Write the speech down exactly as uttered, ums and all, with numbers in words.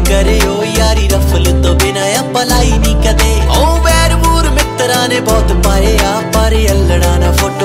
करियो यारी रफल तो बिना अपलाई नहीं कदे। ओ बैर बूर मित्रा ने बहुत पाए आ पर अल्लड़ा ना फोटो